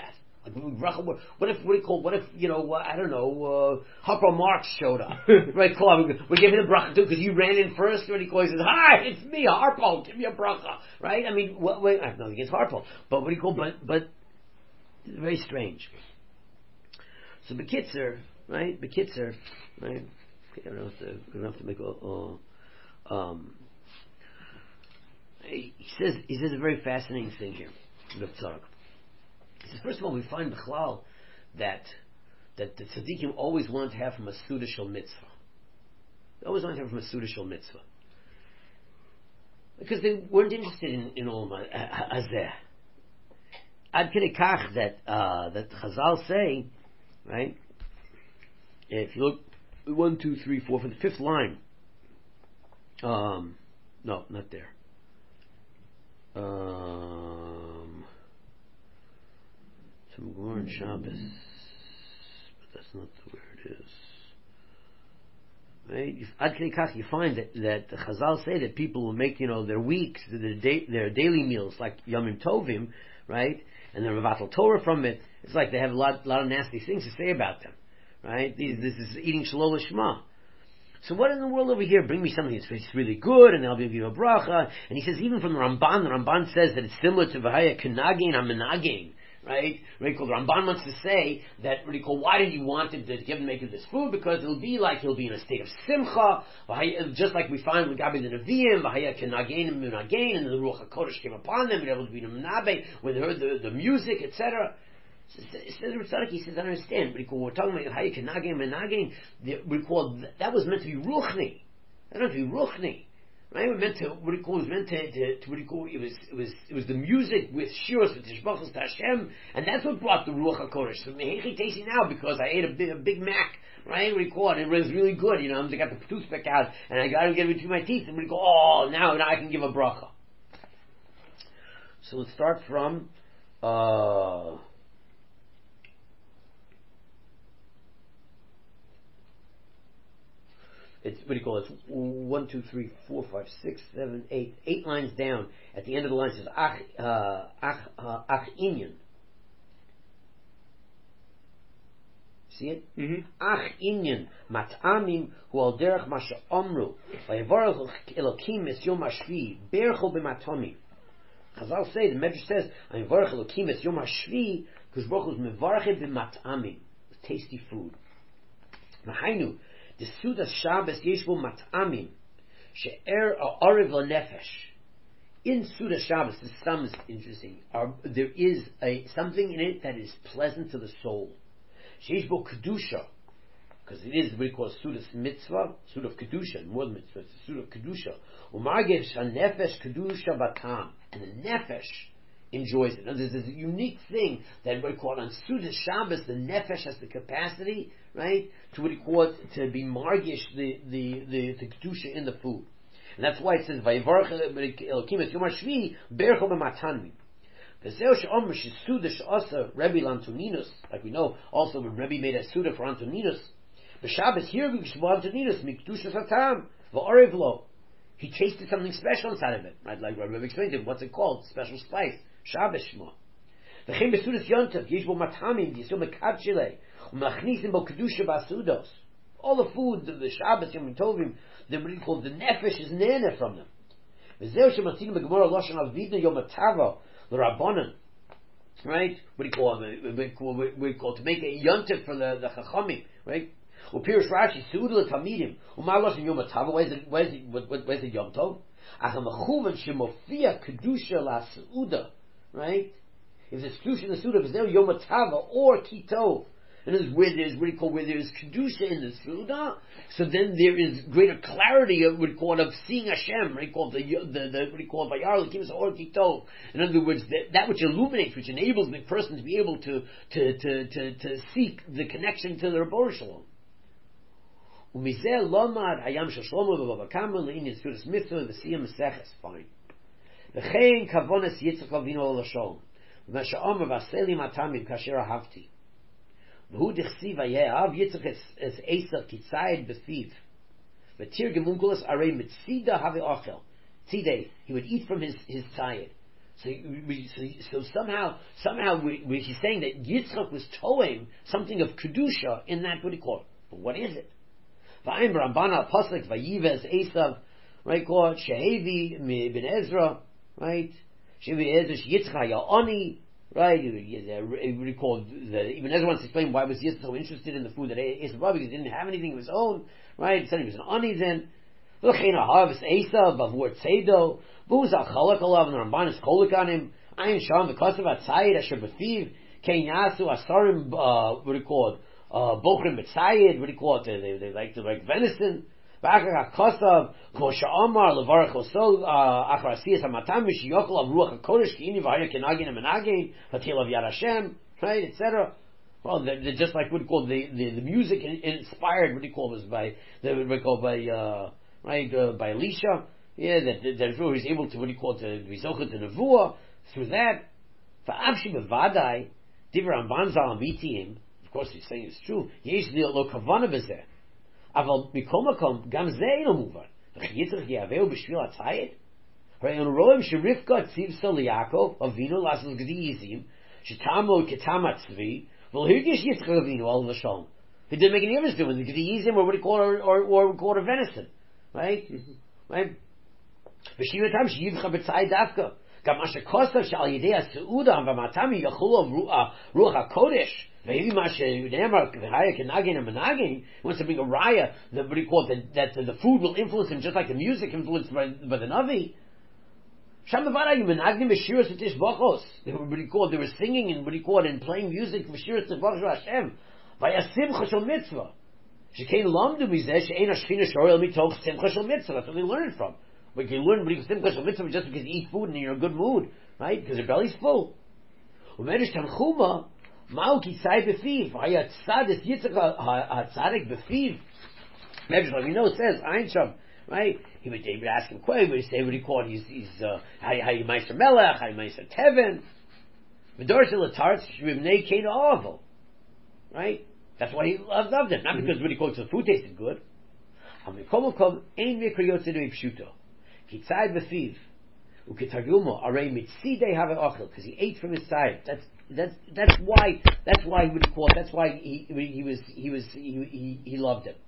What if I don't know, Harpo Marx showed up, right? We give him the bracha too because you ran in first. What he says, "Hi, it's me, Harpo. Give me a bracha." Right? I mean, I have nothing against Harpo, but but very strange. So Bekitzer, right? Right? I don't know if enough to make he says a very fascinating thing here. He says, first of all, we find B'chlal that the tzaddikim always wanted to have from a sudishal mitzvah. They always wanted to have from a sudishal mitzvah because they weren't interested in all azeh. Ad kedei kach that Chazal say, right? If you look 1, 2, 3, 4 for the fifth line. No, not there. Some Gemara in Shabbos, but that's not where it is. Right? Ad kedei kach, you find that the Chazal say that people will make their weeks, their daily meals like Yomim Tovim, right? And they're mevatel Torah from it. It's like they have a lot of nasty things to say about them, right? This is eating shalol lishma. So what in the world over here? Bring me something that's really good, and I'll give you a bracha. And he says, even from the Ramban says that it's similar to v'haya kenagin amenagin, right? The Ramban wants to say that why did he want him to give him making this food? Because he'll be in a state of simcha, just like we find with Gabi the Nevi'im, v'haya kenagin amenagin, and the Ruach HaKodesh came upon them, and able to be menabe when they heard the music, etc. Says Ritzadik, he says, I understand, but we're talking about how you can nagin and nagin. That was meant to be ruchni. That meant to be ruchni, right? It was meant to it was the music with shiros with tishbachos to Hashem, and that's what brought the ruach hakodesh. So mehechi tasty now because I ate a big mac, right? It was really good. I got the toothpick out and I got to get it between my teeth, and now I can give a bracha. So let's start from. It's 1, 2, 3, 4, 5, 6, 7, 8. 8 lines down. At the end of the line it says ach inyan. See it? Ach inyan mat'amim hu al derech ma she'omru vayevarach Elokim es yom hashvi bercho b'matomim. Chazal say, the Medrash says, vayevarach Elokim es yom hashvi because Baruch Hu is mevarach b'mat'amim, tasty food. Mahainu. The Suda Shabbos Yeshbo Mat'amim She'er Arev LaNefesh. In Suda Shabbos, this sounds interesting. There is something in it that is pleasant to the soul. She'eshbo Kedusha, because it is what we call Suda's Mitzvah, Suda of Kedusha, more than Mitzvah, it's Suda of Kedusha. Umargev Shanefesh Kedusha Batam, and the Nefesh enjoys it. Now, there's a unique thing that we call on Suda Shabbos. The nefesh has the capacity, right, to what we call to be margish the kedusha in the food, and that's why it says Vayevarach Elokim es Yom HaShvi bercho b'matanim. V'zeu she'omer she'suda she'asa Rebbe l'Antoninus, like we know also when Rebbe made a suda for Antoninus. B'Shabbos here v'shvo Antoninus mikdusha satam v'orev lo. He tasted something special inside of it, right? Like Rebbe explained to him, what's it called? Special spice. Shabbos Shmo. V'chein b'sudas Yontav yesh bo matamim yisum mekadshilei u'machnisim bo kedusha b'asudos. All the food, the Shabbos Yom Tovim, they're really called the nefesh is nene from them. V'zeu shematzinu b'gemara loshon avidna Yom Hatava l'Rabbanan. Right? What do you call to make a Yontav for the Chachamim, right? U'pirush Rashi Seuda l'Talmidim u'ma loshon Yom Hatava. Where's the Yom Tov? Acham achuvan shemofia kedusha la Seuda. Right? If there's kedusha in the Suda, if there's no Yom Hatava or Kitov, and this is where there's kedusha in the Suda, so then there is greater clarity of what we call of seeing Hashem, right? Called the what we call Vayar L'Kim or Kitov. In other words, that which illuminates, which enables the person to be able to seek the connection to the Rebbe Shalom. Umizeh lomad hayam shel Shlomo v'Bava Kama le'inyan Sudas Mitzvah v'siyam Maseches. Fine. V'chein kavonas Yitzchak Avinu l'Shalom v'masha'omer v'aseli matamim kasher ahavti v'hu dichsi v'yehav Yitzchak es Esav kitzayed b'fiv v'tir gemunkulas arei mitzida havi ochel tzidei, he would eat from his tzayed. So somehow he's saying that Yitzchak was towing something of kedusha in that, what do you call it? But what is it? V'ayim Rambana Paslik Vayivez Esav, right? Called Shehevi Ben Ezra, right? Shehevi Ezra Yitzchak Ya'ani, right? We recall Ibn Ezra wants to explain why was Yitzchak so interested in the food that Esav brought, because he didn't have anything of his own, right? He said he was an ani then. V'chena Harvest Esav Bavur Tzedo. Booz al cholak alav, and the Ramban is cholak on him. Ayin sham because of atzayid asher befiv kein yasu asarim. What do you call it? Bochrim betzayid. What do you call it? They like to like venison. V'akar hakosav kol sha'amar levarach osol achar asiyas hamatam mishiyokol av ruach hakodesh ki'ini v'haya kenagin menagin hatil av yad Hashem, right, etc. Well, they're just like what do you call the music inspired. What do you call this by by Elisha. Yeah, that he's able to, what do you call it, to rezocha to nevuah through that. For Avshi bevadai, diver Ramban zal amitim. Of course, he's saying it's true. Yesh lo kavana bezeh. Aval mikol makom gam zeh no muvar. Yitzchak yaveu b'shvil atzayit. Right on roim sherifka tzivsa liyakov avinu lasos gdiyizim shetamo ketama tzvi. Well, hirgish Yitzchak avinu al v'shalom. He didn't make any difference to him. The gdiyizim or what do you call it, or call it venison, right? Right. V'shivatam sheyivcha b'tzai dafka. Gam asher kosav shal yidei ha'seuda v'matami yachulu ruach hakodesh ve'hivi ma she'nemar v'haya kenagin ha'menagin. He wants to bring a raya that what do you call it, that the food will influence him just like the music influenced by the Navi. Sham b'vaday menagnim b'shiras v'tishbachos. They were what do you call it, they were singing and what do you call it, and playing music v'shiras v'tishbachos Hashem. V'yasimcha shel mitzvah. Shekein lamdu mizeh she'ein hashchina shorel mitoch simcha shel mitzvah. That's what they learned from. We can learn simcha shel mitzvah just because you eat food and you're in a good mood, right? Because your belly's full. Umerish tanchuma ma'u kitzai befiv. Haya tzadis Yitzchak ha'tzadik befiv. Maybe like we know it says Ein Sham, right? He would ask him question. He would say what he called. He's how you meister melech, how you meister teven. V'dor shel atarz shvimnei kein oval, right? That's why he loved it, not because what he called the food tasted good. Amikol ein mikra yotzei pshuto. Kitzai befiv, uketargumo arei mitzidei have ochel, because he ate from his side. That's why he would call. That's why he loved him.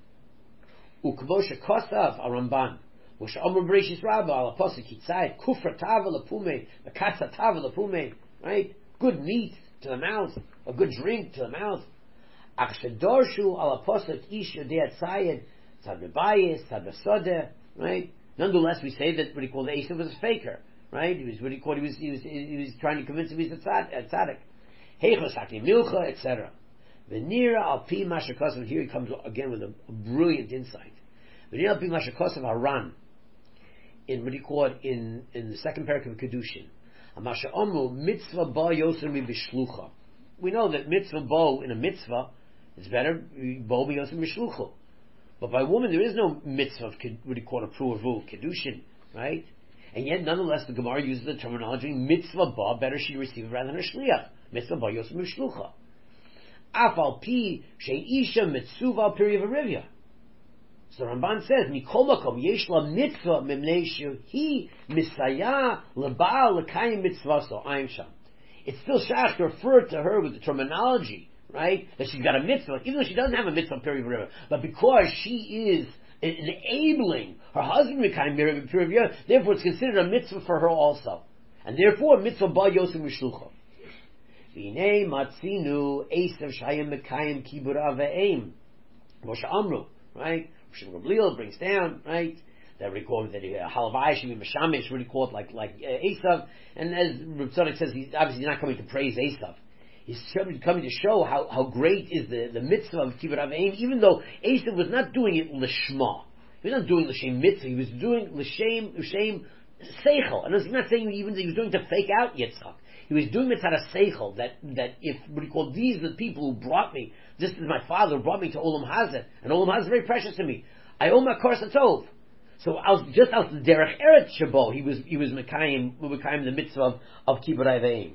Ukvosha kosav a Ramban, which Amr Bereshis Rabbah al apostle kitzai kufra tava lepume, the katsa tava lepume, right? Good meat to the mouth, a good drink to the mouth. Ach shedorshu al apostle ish yodei tzayed tzad bebayis tzad besodeh, right? Nonetheless, we say that what he called Esav was a faker, right? He was what he called. He was trying to convince him he's a tzaddik. Heichos hakni milcha, etc. V'nira al pi mashakasav. Here he comes again with a brilliant insight. V'nira al pi mashakasav haran in what he called in the second paragraph of Kedushin. Amasha omu mitzvah ba yoser mi b'shlucha. We know that mitzvah bo in a mitzvah is better bo mi yoser mi b'shlucha. But by woman, there is no mitzvah of what you call a pruavu, kedushin, right? And yet, nonetheless, the Gemara uses the terminology mitzvah ba, better she receive it rather than a shliach. Mitzvah ba yosem mishlucha. Afal pi she'isha mitzuva piri v'rivya. So Ramban says, Mikol makom yesh la mitzvah mimnei shehi misaya leba'al l'kayim mitzvaso ayim sham. It's still shach to refer to her with the terminology, right? That she's got a mitzvah, even though she doesn't have a mitzvah peri v'rivya, but because she is enabling her husband Mikayim peri v'rivya, therefore it's considered a mitzvah for her also, and therefore mitzvah ba yosem mishlucha. V'nei matzinu esav shayim Mikayim kibura ve'eim Moshe Amru, right? Shimon Gamliel brings down, right? That record that halavai should be mashamish, really called like Esav, and as Reb Tzadok says, he's obviously not coming to praise Esav. He's coming to show how great is the mitzvah of Kibbut Aveim, even though Esav was not doing it l'shma. He was not doing l'shem mitzvah. He was doing l'shem seichel. And he's not saying even that he was doing to fake out Yitzchak. He was doing it out of seichel. That if what he called these are the people who brought me. This is my father who brought me to Olam Hazeh, and Olam Hazeh is very precious to me. I owe my Kors Hatov. So just out the derech eretz shabo, he was mekayim the mitzvah of Kibbut Aveim.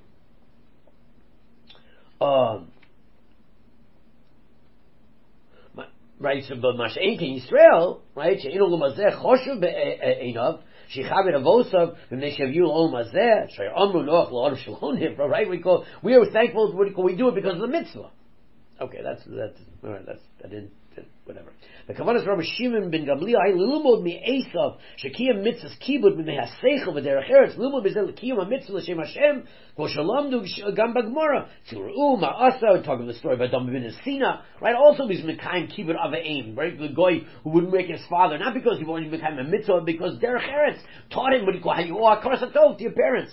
Right, so but Masha'en King Yisrael, right? She'enu l'mazeh choshev be'einav Shichabed Avosav, V'Neshavyu Ol Mazeh, Shay Amru Noach L'Or Shalonim, right? We are thankful, we do it because of the mitzvah. Okay, that's, alright, I didn't, whatever. The Kavanas Rabbi Shimon ben Gamliel, I lilmod mi Esav, shekiyam mitzvahs kibud mi mehaseichel v'derech eretz, lilmod b'zel kiyam a mitzvah l'shem Hashem, kol shalamdu gam bagmara, tzur'u ma'asa, talk of the story about Adam ben Sina, right? Also he's mekayim kibud ava'im, right? The guy who wouldn't make his father, not because he wanted to become a mitzvah, because derech eretz taught him what he called, you owe akar satov to your parents.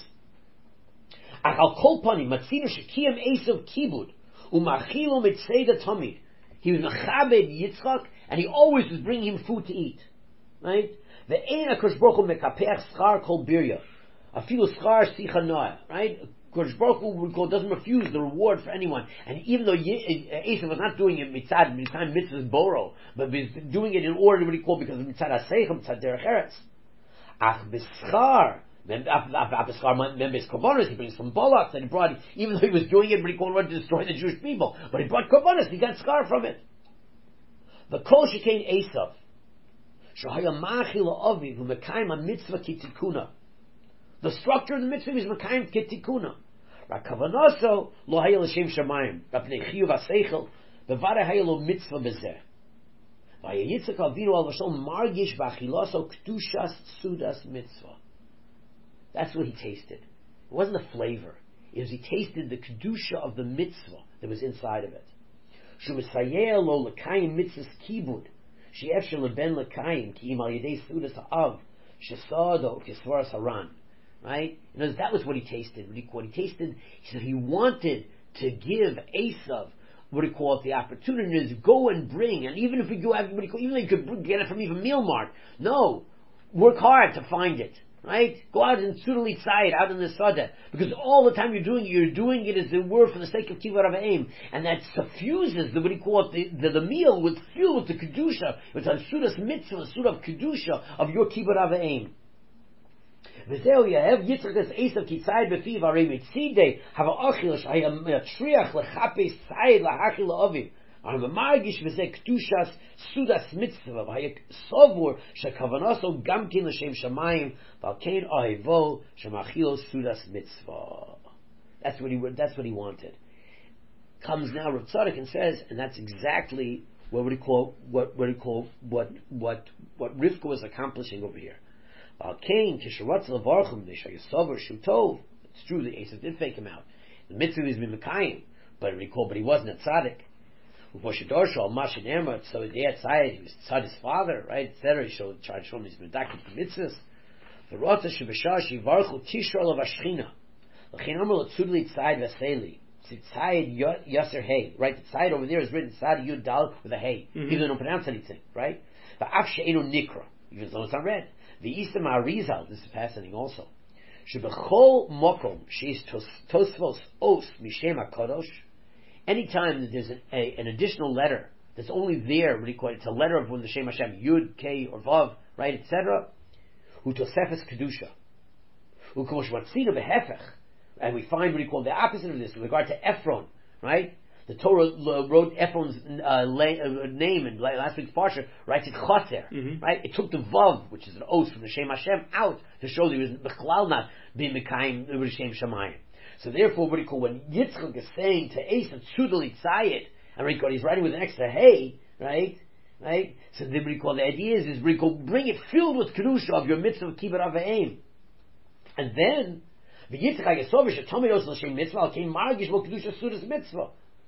Ach al kol panim, matzinu shekiyam Esav kibud, umachilo mitzeda tamid. He was mechabed Yitzchak, and he always was bringing him food to eat. Right? The ein HaKadosh Baruch Hu mekapech schar kol birya. Afilu schar sicha noah. Right? HaKadosh Baruch Hu doesn't refuse the reward for anyone. And even though Esav was not doing it mitzad mitzvahs boro, but was doing it in order what he called because of mitzad haseichem, mitzad derech eretz. Ach b'schar. Then he brings some bullocks that he brought, even though he was doing it, but he wanted to destroy the Jewish people. But he brought korbanos, he got scar from it. The kol shekain Esav, shahaya machil aviv hu mekayim a mitzvah kitikuna. The structure of the mitzvah is mekayim kitikuna. Rakavanaso lo haya l'shem shamayim, rapnei chiyuv haseichel, bevada haya lo mitzvah bezeh. Vaya Yitzchak Avinu al v'shol margish v'achilaso k'tushas sudas mitzvah. That's what he tasted. It wasn't the flavor. It was he tasted the kedusha of the mitzvah that was inside of it. Shumesayeh lo l'kayim mitzvahs kibud. She'efshel leben l'kayim ki im al yedei sudas ha'av. Shesado kisvaras haran. Right? That was what he tasted. What he tasted, he said he wanted to give Esav, what he called the opportunity is go and bring, and even if we go, even though you could get it from even Meal Mart, no, work hard to find it. Right? Go out and suitally side out in the Sadeh. Because all the time you're doing it as it were for the sake of Kibbud Av V'Em. And that suffuses what do you call it, the meal with fuel, with the Kedusha, with the Sudas Mitzvah, the Sudah of Kedusha of your Kibbud Av V'Em. V'zeu yehev Yitzchak es Esav kitzayid b'fiv arei mitzidei hava achil sh'haya triach l'chapes tzayid l'hachil l'oviv. I'm a margish v'zeh k'tushas sudas mitzvah v'haya sovur shekavanaso gamkin l'shem shamayim v'alkein ahivo shemachilo sudas mitzvah. That's what he wanted. Comes now Rav Tzadok and says, and that's exactly what Rivka was accomplishing over here. V'alkein kisharatz levarchum v'shaya sovur shutov. It's true that Esav did fake him out. The mitzvah is mimekayim, but he wasn't a tzaddik. So the outside, he was tzad his father, right, etc. He tried to show him his medakit mitzvahs. The rota shebashar shivarchu tishra lavashchina. L'chein amar l'tzudli tzayid vaseli. Tzayid yaser hay. Right, the tzayid over there is written tzayid yud dal with a hay. Even though they don't pronounce anything, right? V'af she'enu nikra. Even though it's not read. V'isam arizal. This is fascinating also. Shebechol mokom she's tosfos os mishem hakadosh. Anytime that there's an additional letter that's only there, what do you call it? It's a letter of when the Shem Hashem, Yud, K, or Vav, right, etc. Hu tosefes kedusha. Hu komosh matzina behefech. And we find what do you call the opposite of this with regard to Ephron, right? The Torah wrote Ephron's name in last week's parsha, writes it Chaser, right? It took the Vav, which is an oath from the Shem Hashem, out to show that he was Bechlal not being Mekayim with the Shem Shamayim. So therefore, what do you call when Yitzchak is saying to Esav Tzudali Tzayit, and he's writing with an extra hey, right? So then what do you call the idea is what do you call bring it filled with kedusha of your mitzvah of kibbud av v'em, and then the Yitzchak Yasovish Tomidos l'shem mitzvah came margish mo kedusha sudas mitzvah.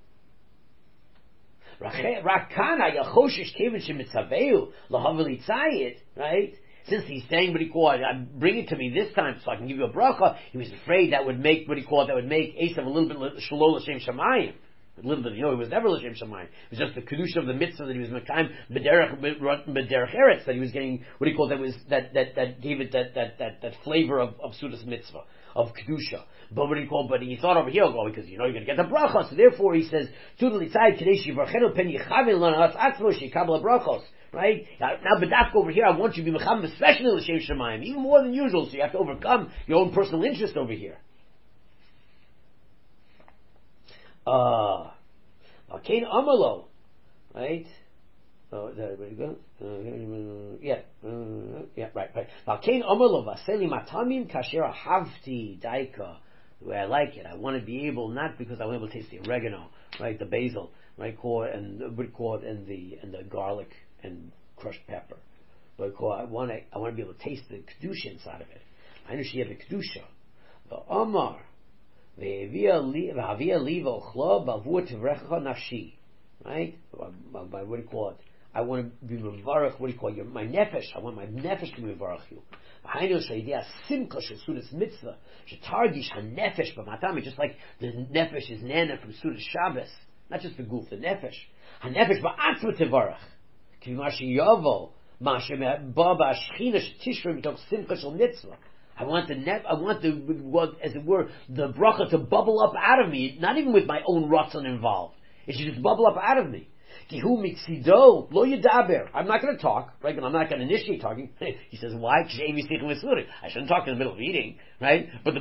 Rakana yachoshish kevin shemitzaveu lahaveli Tzayit, right? Since he's saying what he called, bring it to me this time so I can give you a bracha, he was afraid that would make Esav a little bit shalol l'shem shamayim. A little bit, he was never l'shem shamayim. It was just the kedusha of the mitzvah that he was mekayim b'derech eretz that he was getting. What he called that gave it that flavor of sudas mitzvah of kedusha. But what he called, but he thought over here, because you're going to get the bracha. So therefore, he says, "Tudel itzai kadesh yivarchenu pen yichavin lanas atzmo shekabel brachos." Right? Now, Badafka over here, I want you to be mecham, especially l'shem shamayim, even more than usual, so you have to overcome your own personal interest over here. Alkein amalo, right? Oh, is that where you go? Right. Valkein Omerlo Vaseli Matamim Kasher Havti Daika. The way I like it, I want to be able, not because I want to be able to taste the oregano, right, the basil, right, and the garlic and crushed pepper, but I want to be able to taste the kedusha inside of it. I know she had the kedusha. The Omar, the Avia Liva Ochlo Bavur Tivrecha Nafshi, right? By what do you call it? I want to be mevarach. What do you call it? My nefesh. I want my nefesh to be mevarach you. Simcha shesudas mitzvah shetargish hanefesh b'matami. Just like the nefesh is nana from sudas Shabbos, not just the guf, the nefesh. Hanefesh ba'atzma tevarach. Kimashi yavo mashem baba shchina shetishrim tok simcha shel mitzvah. I want the as it were, the bracha to bubble up out of me, not even with my own ratzon involved. It should just bubble up out of me. Kihu miksido lo yedaber. I'm not going to talk, right? And I'm not going to initiate talking. He says, why? I shouldn't talk in the middle of eating, right? But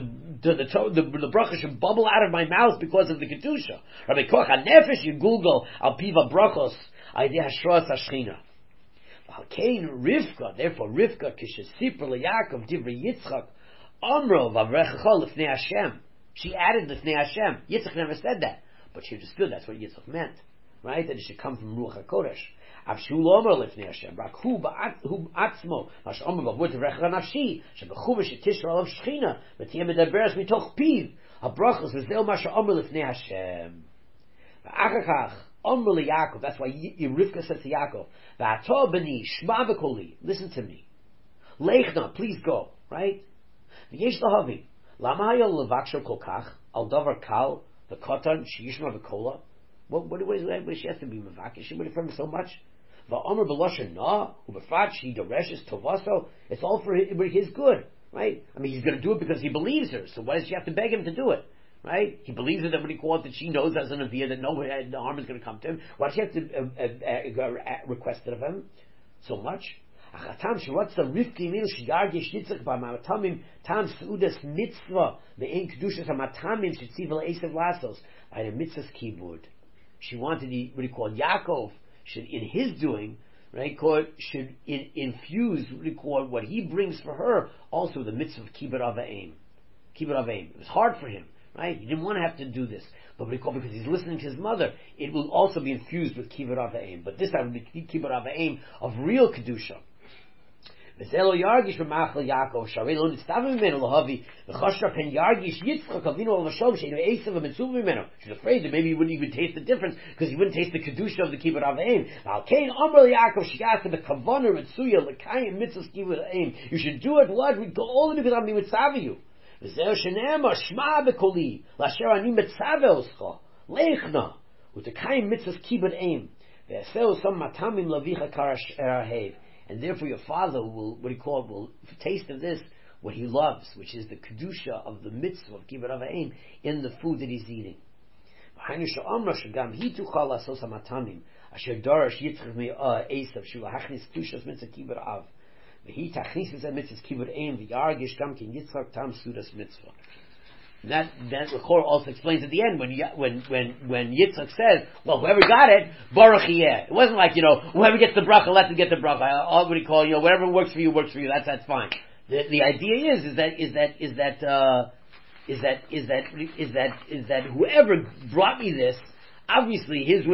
the bracha should bubble out of my mouth because of the kedusha. Rabbi Koch hanefesh yigulgal al piva brachos aydei hashras hashchina. Halkein Rivka. Therefore, Rivka kishesipur leYaakov divrei Yitzchak amro vavrechacha lefnei Hashem. She added lefnei Hashem. Yitzchak never said that, but she understood that's what Yitzchak meant. Right? That it should come from Ruach HaKodesh. Avshul Omer Lifnei Hashem. Rak hu ba'atzmo. Mash Omer b'avut recha nafshi. Shebechuva shetishra alav shchina. V'tiyem medaberes mitoch piv. Habrachos v'zeo mash Omer Lifnei Hashem. V'achachach Omer LeYaakov. That's why Rivka said to Yaakov, V'ato b'ni shma v'koli. Listen to me. Leichna, please go. Right? V'yesh lahavi. Lama hayol levaksho kol kach. Al davar kal. V'kotan sheyishma v'kola. What she has to be mevakish? She would have so much. Va'omer b'loshen na u'befrat she doreshes tovaso. It's all for his good, right? I mean, he's going to do it because he believes her. So why does she have to beg him to do it, right? He believes her that when he calls that she knows as an aviyah that no harm is going to come to him. Why does she have to request it of him so much? Achatam sheratza rivki mil shigargish yitzchak b'matamim tam seudas mitzvah ve'en kedushas hamatamim shetziva le'esav lasos by the mitzvah's kibud. She wanted Yaakov should, in his doing, right, should infuse what he brings for her, also the mitzvah of kibbut avayim. Kibbut avayim. It was hard for him, right? He didn't want to have to do this, but because he's listening to his mother, it will also be infused with kibbut avayim. But this time will be kibbut avayim of real kedusha. V'zelo yargish b'machal Yaakov sharei lo nitztav mimenu lahavi v'chashra pen yargish Yitzchak avinu al v'shom sheinu esav v'mitzuv mimenu. She's afraid that maybe he wouldn't even taste the difference because he wouldn't taste the kedusha of the kibbut avayim. Al kein amar Yaakov shigasa b'kavana ritzuya l'kayim mitzvahs kibbut avayim. You should do it. What? We go all the because I'm mitzav you. V'zeo shene'ema shma b'koli l'asher ani mitzav oscha leichna u'tekayim mitzvahs kibbut avayim v'eseu sam matamim lavicha karash erahev. And therefore your father will taste of this, what he loves, which is the kedusha of the mitzvah of kibbut avayim in the food that he's eating. That the Chor also explains at the end when Yitzchak says, well, whoever got it, Baruch Yeh. It wasn't like, whoever gets the bracha, let them get the bracha. All what do you call, whatever works for you, that's fine. The idea is that whoever brought me this, obviously his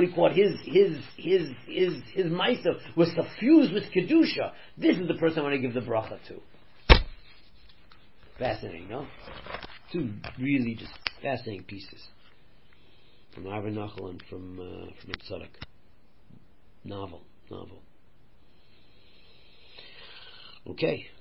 meister was suffused with kedusha. This is the person I want to give the bracha to. Fascinating, no? Two really just fascinating pieces from Arvin Nachal and from Tzadok. Novel. Okay.